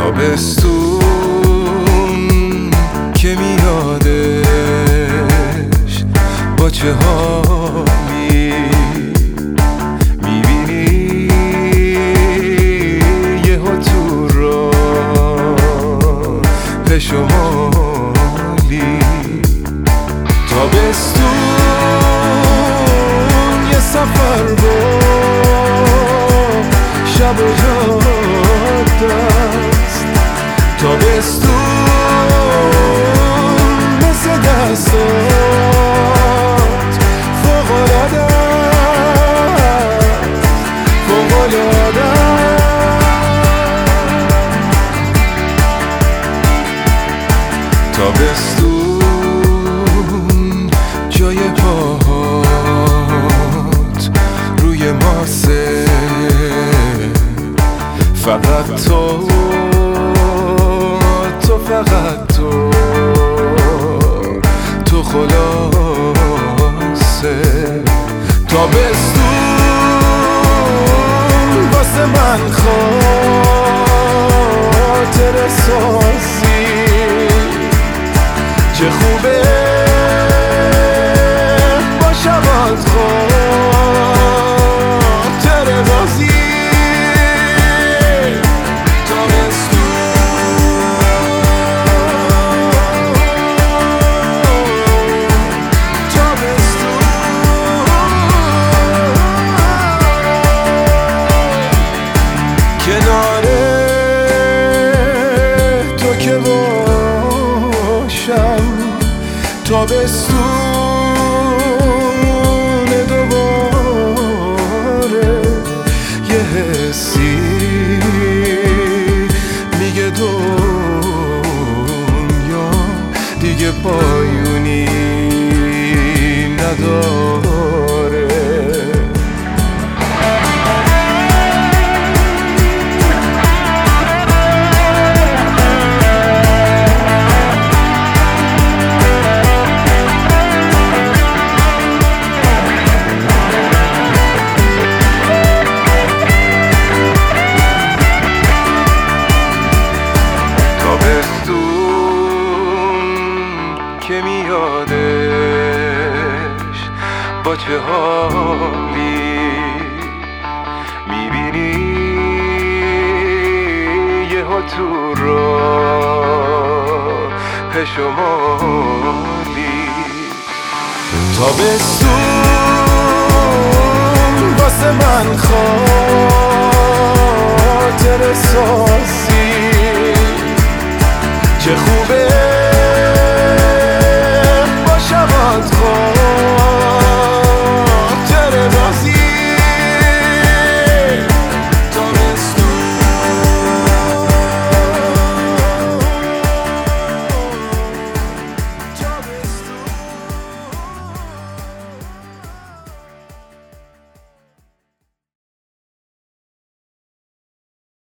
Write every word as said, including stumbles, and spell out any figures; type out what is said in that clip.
تابستون که میادش با چه حالی میبینی یه ها تو راه شمالی. تابستون یه سفر با شب و جاده است. تابستون مثل دستات فوق‌العاده است، فوق‌العاده است. تابستون جای پاهات روی ماسه، فقط تو تو فقط تو تو خلاصه. تابستون واسه من خاطر سازی، چه خوبه با شبات خاطر بازی. کنار تو که باشم تابستون دوباره، یه حسی میگه دنیا دیگه پایونی نداره. که میادش با چه حالی میبینی یه ها تو راه شمالی. تابستون واسه من خاطر سازی، چه خوبه